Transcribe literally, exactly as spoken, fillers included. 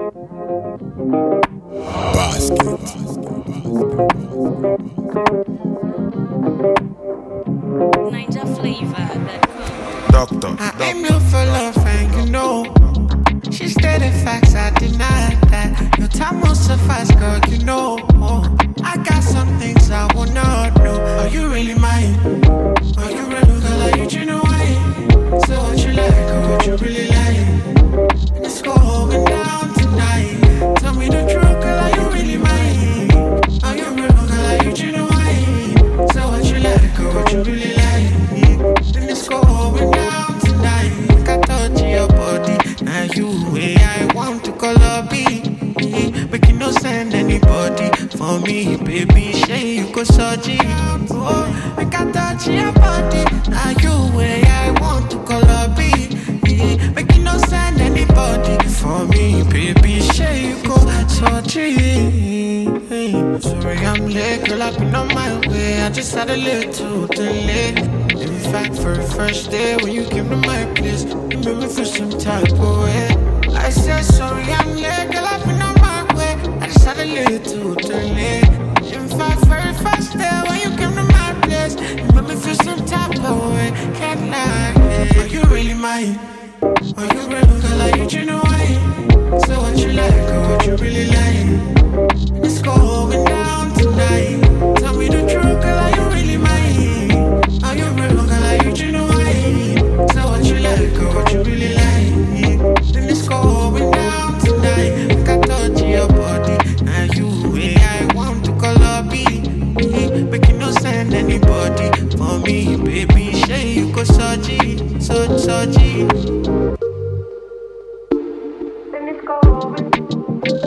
Basket. Ninja flavor. Doctor. I aim low for love and you know she stated facts, I deny that. Your time won't suffice, girl, you know. I got some things I will not know. Are you really mine? Are you real, girl? Are you genuine? So what you like, or what you really like? Let's go going down tonight. Tell me the truth, girl, are you really mine? Are you real, girl? Are you genuine? So what you like, or what you really like? Then let's go going down tonight. Got touch your body, now you way I want to call up B. Make you no send anybody for me, baby. Say you go surgery. Oh, I got touch your body, now you way I want to call up B. Make you no send anybody for me, baby. Say you go surgery. Sorry I'm late, girl, I've been on my way. I just had a little delay. In fact, for the first day when you came to my place, you made me feel some type of way. I said sorry I'm late, girl, I've been on my way. I just had a little delay. In fact, for the first day when you came to my place, you made me feel some type of way. Can't lie, yeah. Are you really mine? Are you real, girl? Are you genuine? So what you like, or what you really like? Let's go going down tonight. Tell me the truth, girl, are you really mine? Are you real, girl, are you genuine? So what you like, or what you really like? Then let's go going down tonight. I got touch your body, now you way I want to call up B. Make you no send anybody for me, baby. Say you go surgery, so surgery. Then let's go going.